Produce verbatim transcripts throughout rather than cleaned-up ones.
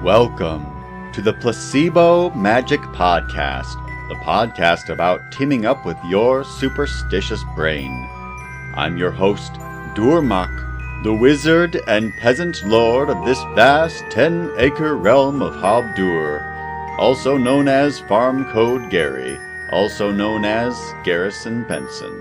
Welcome to the Placebo Magic Podcast, the podcast about teaming up with your superstitious brain. I'm your host, Durmak, the wizard and peasant lord of this vast ten-acre realm of Habdur, also known as Farm Code Gary, also known as Garrison Benson.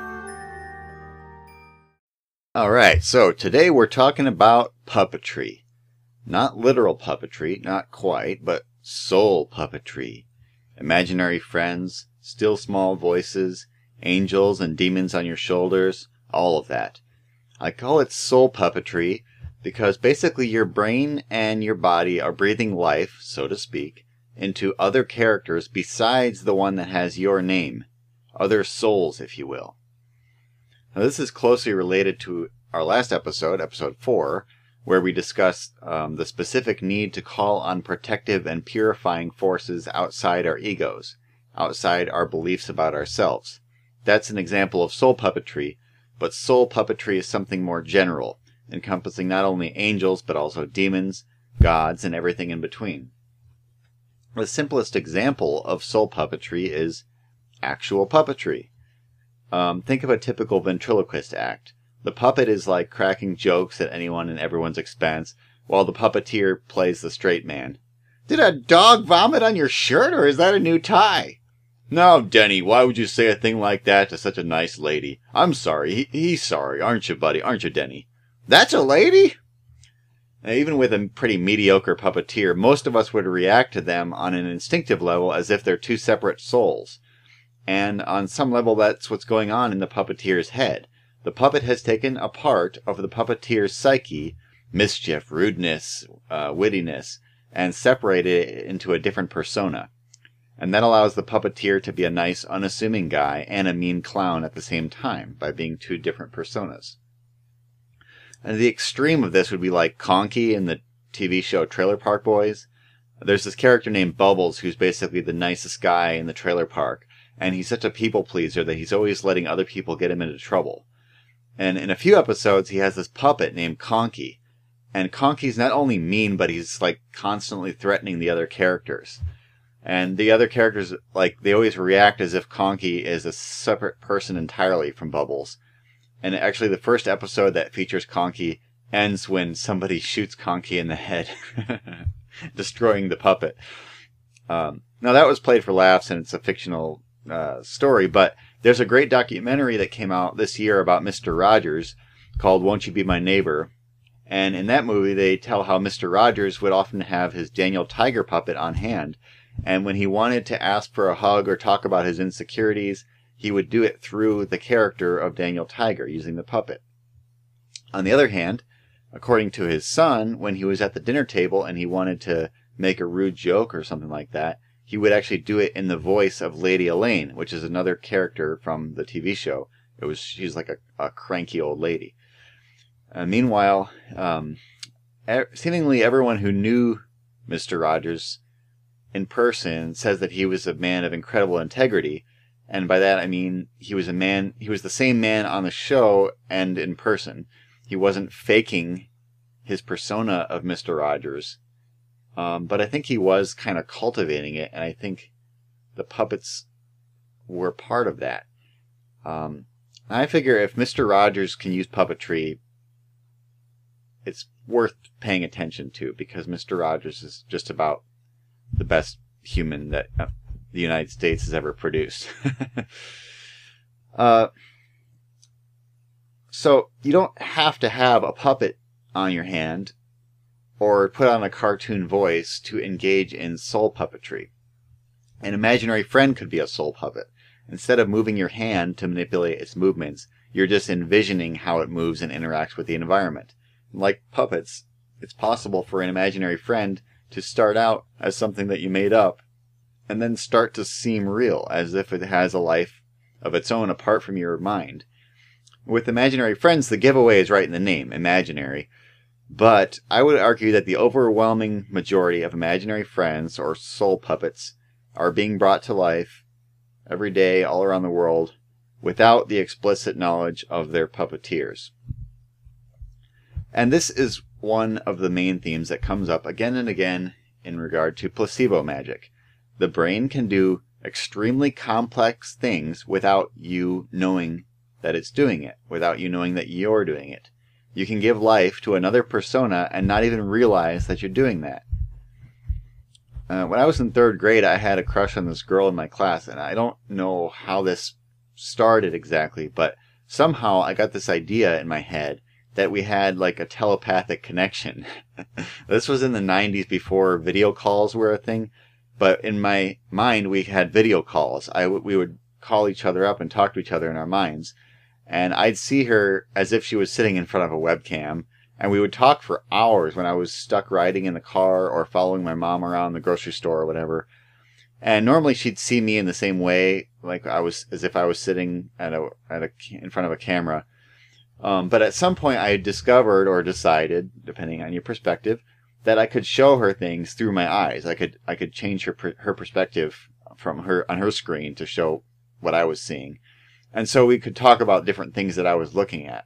Alright, so today we're talking about puppetry. Not literal puppetry, not quite, but soul puppetry. Imaginary friends, still small voices, angels and demons on your shoulders, all of that. I call it soul puppetry because basically your brain and your body are breathing life, so to speak, into other characters besides the one that has your name. Other souls, if you will. Now this is closely related to our last episode, episode four, where we discussed um, the specific need to call on protective and purifying forces outside our egos, outside our beliefs about ourselves. That's an example of soul puppetry, but soul puppetry is something more general, encompassing not only angels, but also demons, gods, and everything in between. The simplest example of soul puppetry is actual puppetry. Um, think of a typical ventriloquist act. The puppet is like cracking jokes at anyone and everyone's expense, while the puppeteer plays the straight man. Did a dog vomit on your shirt, or is that a new tie? No, Denny, why would you say a thing like that to such a nice lady? I'm sorry. He, he's sorry, aren't you, buddy? Aren't you, Denny? That's a lady? Now, even with a pretty mediocre puppeteer, most of us would react to them on an instinctive level as if they're two separate souls. And on some level, that's what's going on in the puppeteer's head. The puppet has taken a part of the puppeteer's psyche, mischief, rudeness, uh, wittiness, and separated it into a different persona. And that allows the puppeteer to be a nice, unassuming guy and a mean clown at the same time, by being two different personas. And the extreme of this would be like Conky in the T V show Trailer Park Boys. There's this character named Bubbles who's basically the nicest guy in the trailer park, and he's such a people pleaser that he's always letting other people get him into trouble. And in a few episodes, he has this puppet named Conky. And Conky's not only mean, but he's like constantly threatening the other characters. And the other characters, like, they always react as if Conky is a separate person entirely from Bubbles. And actually, the first episode that features Conky ends when somebody shoots Conky in the head, destroying the puppet. Um, now, that was played for laughs, and it's a fictional uh, story, but there's a great documentary that came out this year about Mister Rogers called Won't You Be My Neighbor? And in that movie, they tell how Mister Rogers would often have his Daniel Tiger puppet on hand. And when he wanted to ask for a hug or talk about his insecurities, he would do it through the character of Daniel Tiger, using the puppet. On the other hand, according to his son, when he was at the dinner table and he wanted to make a rude joke or something like that, he would actually do it in the voice of Lady Elaine, which is another character from the T V show. It was she's like a, a cranky old lady. Uh, meanwhile, um, er, seemingly everyone who knew Mister Rogers in person says that he was a man of incredible integrity, and by that I mean he was a man. He was the same man on the show and in person. He wasn't faking his persona of Mister Rogers. Um, but I think he was kind of cultivating it, and I think the puppets were part of that. Um, I figure if Mister Rogers can use puppetry, it's worth paying attention to, because Mister Rogers is just about the best human that uh, the United States has ever produced. uh, so you don't have to have a puppet on your hand or put on a cartoon voice to engage in soul puppetry. An imaginary friend could be a soul puppet. Instead of moving your hand to manipulate its movements, you're just envisioning how it moves and interacts with the environment. Like puppets, it's possible for an imaginary friend to start out as something that you made up, and then start to seem real, as if it has a life of its own apart from your mind. With imaginary friends, the giveaway is right in the name, imaginary. But I would argue that the overwhelming majority of imaginary friends, or soul puppets, are being brought to life every day all around the world without the explicit knowledge of their puppeteers. And this is one of the main themes that comes up again and again in regard to placebo magic. The brain can do extremely complex things without you knowing that it's doing it, without you knowing that you're doing it. You can give life to another persona and not even realize that you're doing that. Uh, when I was in third grade, I had a crush on this girl in my class, and I don't know how this started exactly, but somehow I got this idea in my head that we had like a telepathic connection. This was in the nineties before video calls were a thing, but in my mind we had video calls. I w- we would call each other up and talk to each other in our minds, and I'd see her as if she was sitting in front of a webcam, and we would talk for hours when I was stuck riding in the car or following my mom around the grocery store or whatever. And normally she'd see me in the same way, like I was, as if I was sitting at a, at a, in front of a camera. Um, but at some point I discovered or decided, depending on your perspective, that I could show her things through my eyes. I could, I could change her, her perspective from her, on her screen to show what I was seeing. And so we could talk about different things that I was looking at.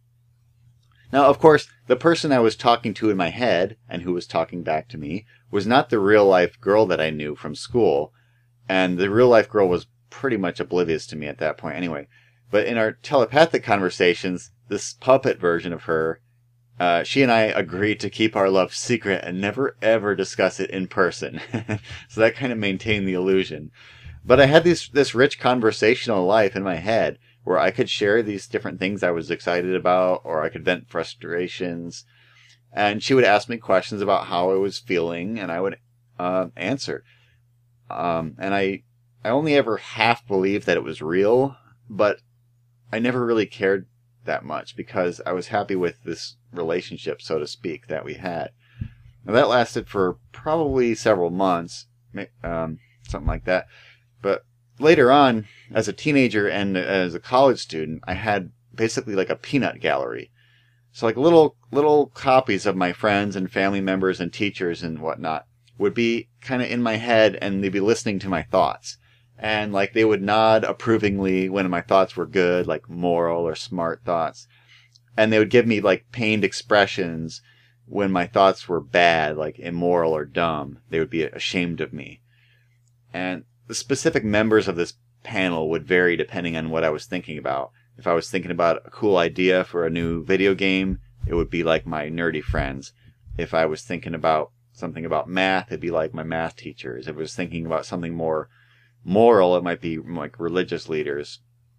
Now, of course, the person I was talking to in my head, and who was talking back to me, was not the real-life girl that I knew from school. And the real-life girl was pretty much oblivious to me at that point anyway. But in our telepathic conversations, this puppet version of her, uh, she and I agreed to keep our love secret and never ever discuss it in person. So that kind of maintained the illusion. But I had this, this rich conversational life in my head, where I could share these different things I was excited about, or I could vent frustrations. And she would ask me questions about how I was feeling, and I would uh, answer. Um, and I, I only ever half believed that it was real, but I never really cared that much because I was happy with this relationship, so to speak, that we had. Now that lasted for probably several months, um, something like that. But later on, as a teenager and as a college student, I had basically like a peanut gallery. So like little little copies of my friends and family members and teachers and whatnot would be kind of in my head, and they'd be listening to my thoughts. And like they would nod approvingly when my thoughts were good, like moral or smart thoughts. And they would give me like pained expressions when my thoughts were bad, like immoral or dumb. They would be ashamed of me. And the specific members of this panel would vary depending on what I was thinking about. If I was thinking about a cool idea for a new video game, it would be like my nerdy friends. If I was thinking about something about math, it'd be like my math teachers. If I was thinking about something more moral, it might be like religious leaders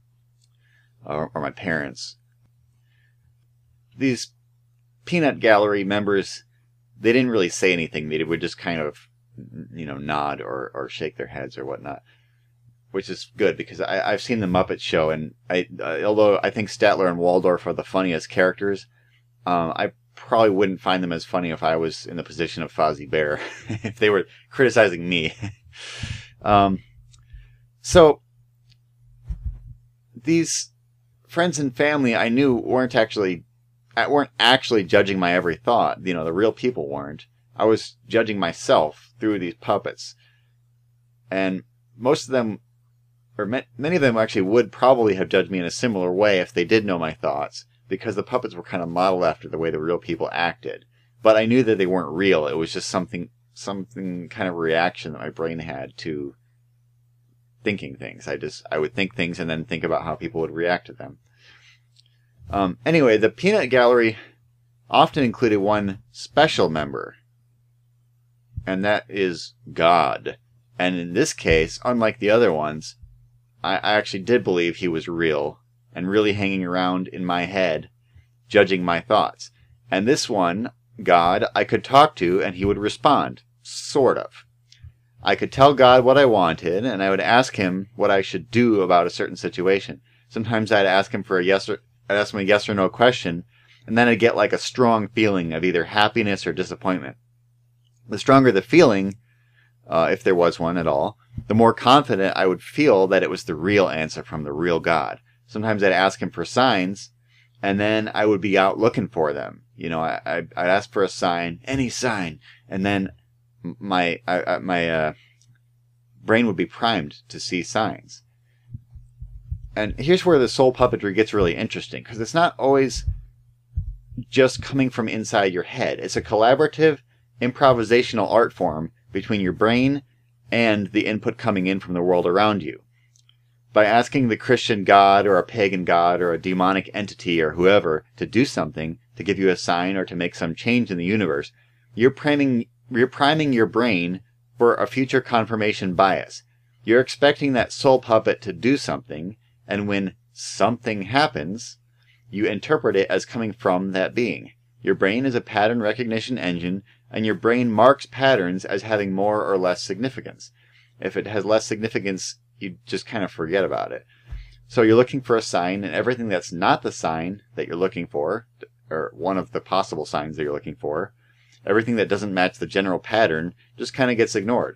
or, or my parents. These peanut gallery members, they didn't really say anything. They would just kind of, you know, nod or, or shake their heads or whatnot, which is good because I, I've seen the Muppet Show, and I, uh, although I think Statler and Waldorf are the funniest characters, um, I probably wouldn't find them as funny if I was in the position of Fozzie Bear, if they were criticizing me. um, so these friends and family I knew weren't actually weren't actually judging my every thought. You know, the real people weren't. I was judging myself through these puppets. And most of them, or many of them actually would probably have judged me in a similar way if they did know my thoughts, because the puppets were kind of modeled after the way the real people acted. But I knew that they weren't real. It was just something, something kind of reaction that my brain had to thinking things. I just, I would think things and then think about how people would react to them. Um, anyway, the peanut gallery often included one special member, and that is God. And in this case, unlike the other ones, I, I actually did believe he was real and really hanging around in my head, judging my thoughts. And this one, God, I could talk to and he would respond, sort of. I could tell God what I wanted, and I would ask him what I should do about a certain situation. Sometimes I'd ask him for a yes or I'd ask him a yes or no question, and then I'd get like a strong feeling of either happiness or disappointment. The stronger the feeling, uh, if there was one at all, the more confident I would feel that it was the real answer from the real God. Sometimes I'd ask him for signs, and then I would be out looking for them. You know, I, I'd, I'd ask for a sign, any sign, and then my I, my uh, brain would be primed to see signs. And here's where the soul puppetry gets really interesting, because it's not always just coming from inside your head. It's a collaborative, improvisational art form between your brain and the input coming in from the world around you. By asking the Christian God or a pagan god or a demonic entity or whoever to do something, to give you a sign or to make some change in the universe, you're priming, you're priming your brain for a future confirmation bias. You're expecting that soul puppet to do something, and when something happens, you interpret it as coming from that being. Your brain is a pattern recognition engine, and your brain marks patterns as having more or less significance. If it has less significance, you just kind of forget about it. So you're looking for a sign, and everything that's not the sign that you're looking for, or one of the possible signs that you're looking for, everything that doesn't match the general pattern just kind of gets ignored.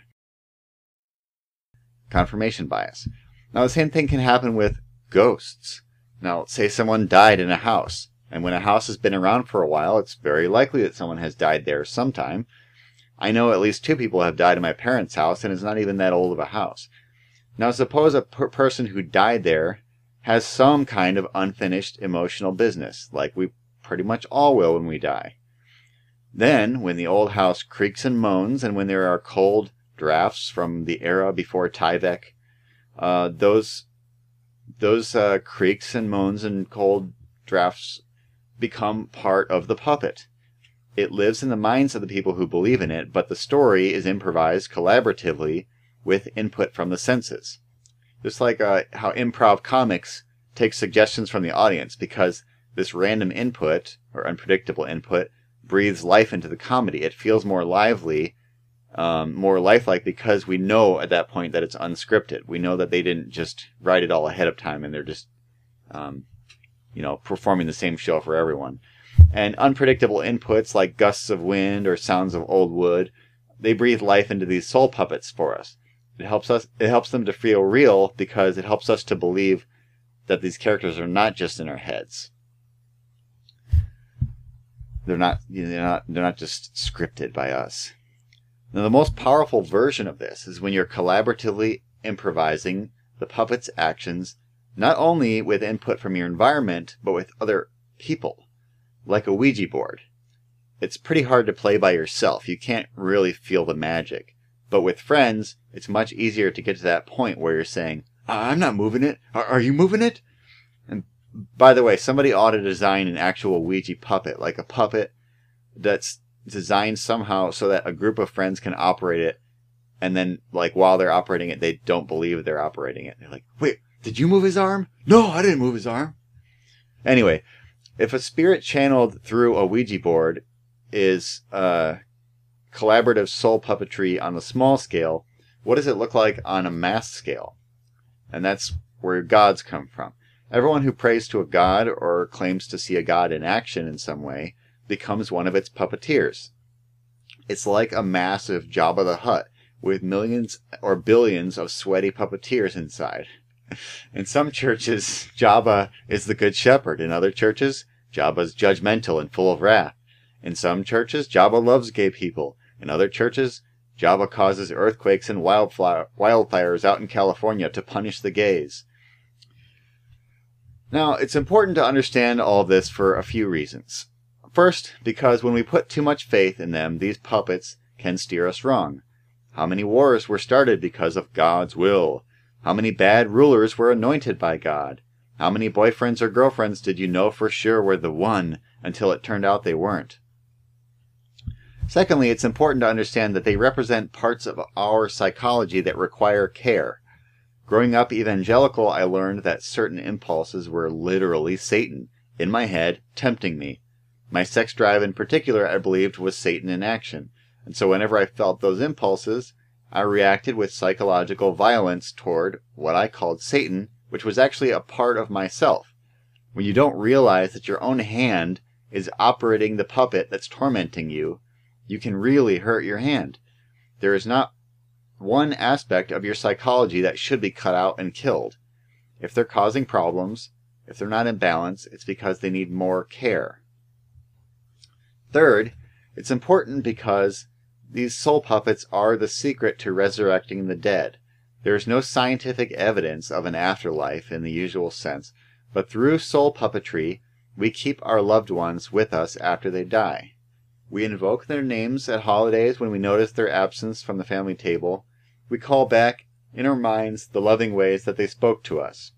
Confirmation bias. Now the same thing can happen with ghosts. Now say someone died in a house, and when a house has been around for a while, it's very likely that someone has died there sometime. I know at least two people have died in my parents' house, and it's not even that old of a house. Now suppose a per person who died there has some kind of unfinished emotional business, like we pretty much all will when we die. Then, when the old house creaks and moans, and when there are cold drafts from the era before Tyvek, uh, those those uh, creaks and moans and cold drafts become part of the puppet. It lives in the minds of the people who believe in it, but the story is improvised collaboratively with input from the senses. Just like uh, how improv comics take suggestions from the audience, because this random input, or unpredictable input, breathes life into the comedy. It feels more lively, um, more lifelike, because we know at that point that it's unscripted. We know that they didn't just write it all ahead of time and they're just, um, you know, performing the same show for everyone. And unpredictable inputs like gusts of wind or sounds of old wood, they breathe life into these soul puppets for us. It helps us. It helps them to feel real, because it helps us to believe that these characters are not just in our heads. They're not. They're not. They're not just scripted by us. Now, the most powerful version of this is when you're collaboratively improvising the puppet's actions, not only with input from your environment, but with other people, like a Ouija board. It's pretty hard to play by yourself. You can't really feel the magic. But with friends, it's much easier to get to that point where you're saying, I'm not moving it. Are, are you moving it? And by the way, somebody ought to design an actual Ouija puppet, like a puppet that's designed somehow so that a group of friends can operate it. And then, like, while they're operating it, they don't believe they're operating it. They're like, wait, did you move his arm? No, I didn't move his arm. Anyway, if a spirit channeled through a Ouija board is uh, collaborative soul puppetry on a small scale, what does it look like on a mass scale? And that's where gods come from. Everyone who prays to a god or claims to see a god in action in some way becomes one of its puppeteers. It's like a massive Jabba the Hutt with millions or billions of sweaty puppeteers inside. In some churches, Jabba is the good shepherd. In other churches, Jabba's judgmental and full of wrath. In some churches, Jabba loves gay people. In other churches, Jabba causes earthquakes and wildfire, wildfires out in California to punish the gays. Now, it's important to understand all of this for a few reasons. First, because when we put too much faith in them, these puppets can steer us wrong. How many wars were started because of God's will? How many bad rulers were anointed by God? How many boyfriends or girlfriends did you know for sure were the one until it turned out they weren't? Secondly, it's important to understand that they represent parts of our psychology that require care. Growing up evangelical, I learned that certain impulses were literally Satan, in my head, tempting me. My sex drive in particular, I believed, was Satan in action. And so whenever I felt those impulses, I reacted with psychological violence toward what I called Satan, which was actually a part of myself. When you don't realize that your own hand is operating the puppet that's tormenting you, you can really hurt your hand. There is not one aspect of your psychology that should be cut out and killed. If they're causing problems, if they're not in balance, it's because they need more care. Third, it's important because these soul puppets are the secret to resurrecting the dead. There is no scientific evidence of an afterlife in the usual sense, but through soul puppetry, we keep our loved ones with us after they die. We invoke their names at holidays when we notice their absence from the family table. We call back in our minds the loving ways that they spoke to us.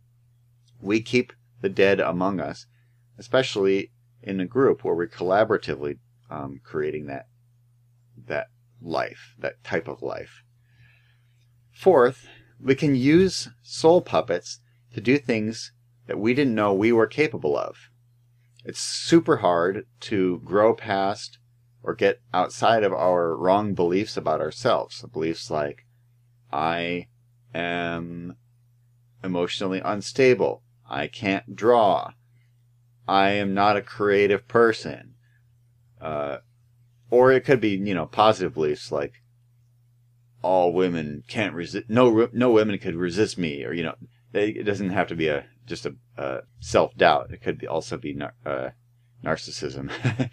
We keep the dead among us, especially in a group where we're collaboratively um, creating that that life, that type of life. Fourth, we can use soul puppets to do things that we didn't know we were capable of. It's super hard to grow past or get outside of our wrong beliefs about ourselves. Beliefs like, I am emotionally unstable. I can't draw. I am not a creative person. Uh, or it could be, you know, positive beliefs like, all women can't resist, no, no women could resist me, or, you know, it doesn't have to be a just a, a self-doubt. It could be also be nar uh, narcissism.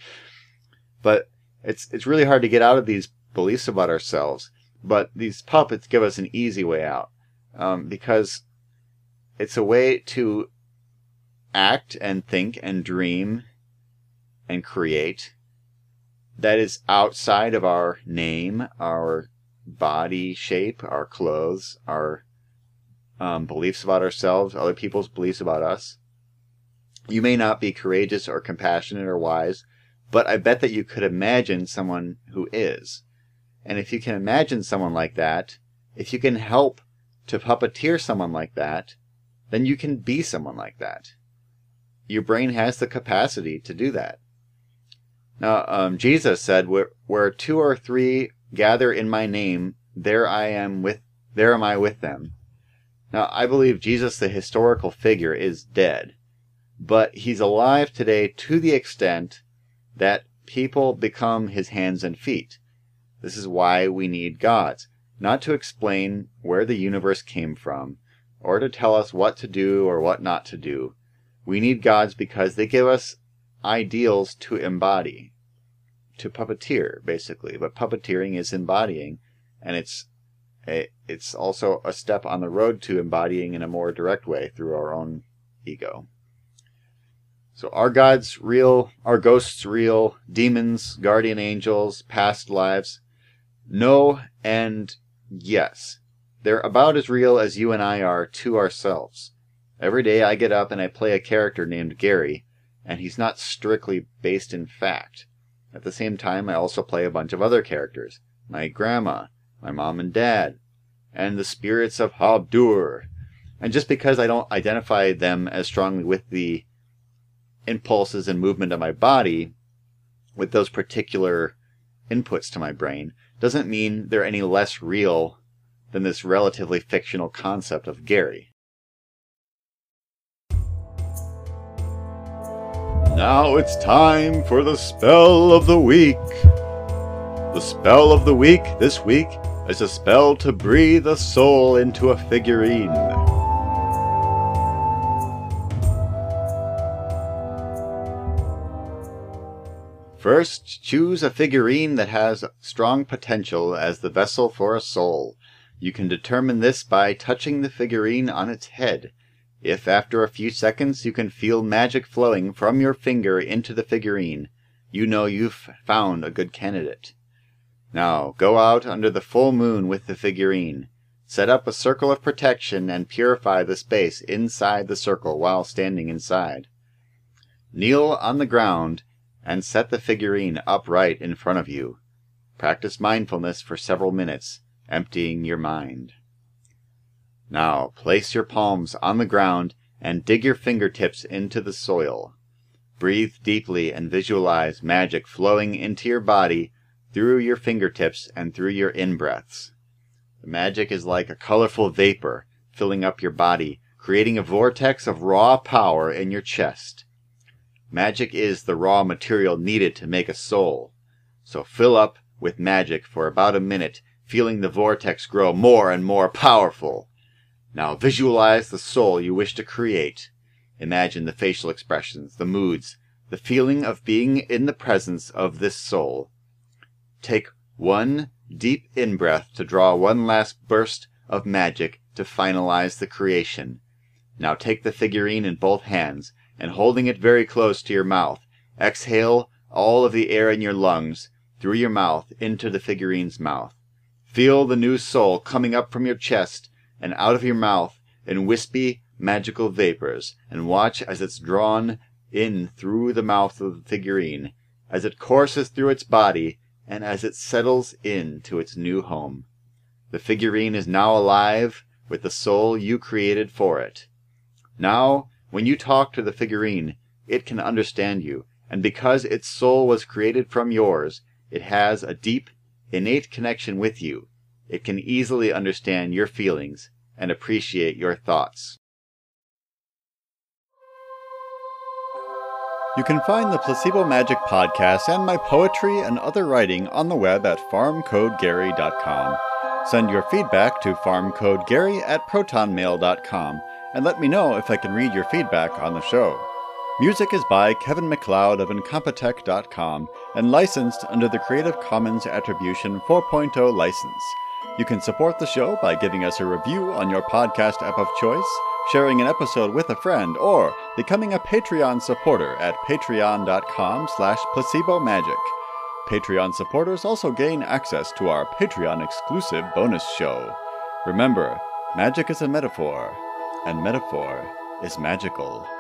But it's it's really hard to get out of these beliefs about ourselves. But these puppets give us an easy way out, um, because it's a way to act and think and dream and create that is outside of our name, our body shape, our clothes, our um, beliefs about ourselves, other people's beliefs about us. You may not be courageous or compassionate or wise, but I bet that you could imagine someone who is. And if you can imagine someone like that, if you can help to puppeteer someone like that, then you can be someone like that. Your brain has the capacity to do that. Now, um, Jesus said, where, where two or three gather in my name, there I am with, there am I with them. Now, I believe Jesus, the historical figure, is dead, but he's alive today to the extent that people become his hands and feet. This is why we need gods, not to explain where the universe came from, or to tell us what to do or what not to do. We need gods because they give us ideals to embody, to puppeteer, basically. But puppeteering is embodying, and it's a, it's also a step on the road to embodying in a more direct way through our own ego. So are gods real? Are ghosts real? Demons, guardian angels, past lives? No and yes. They're about as real as you and I are to ourselves. Every day I get up and I play a character named Gary, and he's not strictly based in fact. At the same time, I also play a bunch of other characters. My grandma, my mom and dad, and the spirits of Habdur. And just because I don't identify them as strongly with the impulses and movement of my body, with those particular inputs to my brain, doesn't mean they're any less real than this relatively fictional concept of Gary. Now it's time for the spell of the week. The spell of the week this week is a spell to breathe a soul into a figurine. First, choose a figurine that has strong potential as the vessel for a soul. You can determine this by touching the figurine on its head. If after a few seconds you can feel magic flowing from your finger into the figurine, you know you've found a good candidate. Now, go out under the full moon with the figurine. Set up a circle of protection and purify the space inside the circle while standing inside. Kneel on the ground and set the figurine upright in front of you. Practice mindfulness for several minutes, emptying your mind. Now, place your palms on the ground and dig your fingertips into the soil. Breathe deeply and visualize magic flowing into your body through your fingertips and through your in-breaths. The magic is like a colorful vapor filling up your body, creating a vortex of raw power in your chest. Magic is the raw material needed to make a soul. So fill up with magic for about a minute, feeling the vortex grow more and more powerful. Now visualize the soul you wish to create. Imagine the facial expressions, the moods, the feeling of being in the presence of this soul. Take one deep in-breath to draw one last burst of magic to finalize the creation. Now take the figurine in both hands and holding it very close to your mouth, exhale all of the air in your lungs through your mouth into the figurine's mouth. Feel the new soul coming up from your chest and out of your mouth in wispy, magical vapors, and watch as it's drawn in through the mouth of the figurine, as it courses through its body, and as it settles into its new home. The figurine is now alive with the soul you created for it. Now, when you talk to the figurine, it can understand you, and because its soul was created from yours, it has a deep, innate connection with you. It can easily understand your feelings and appreciate your thoughts. You can find the Placebo Magic podcast and my poetry and other writing on the web at farm code gary dot com. Send your feedback to farm code gary at proton mail dot com and let me know if I can read your feedback on the show. Music is by Kevin MacLeod of Incompetech dot com and licensed under the Creative Commons Attribution four point oh license. You can support the show by giving us a review on your podcast app of choice, sharing an episode with a friend, or becoming a Patreon supporter at patreon dot com slash placebo magic. Patreon supporters also gain access to our Patreon-exclusive bonus show. Remember, magic is a metaphor, and metaphor is magical.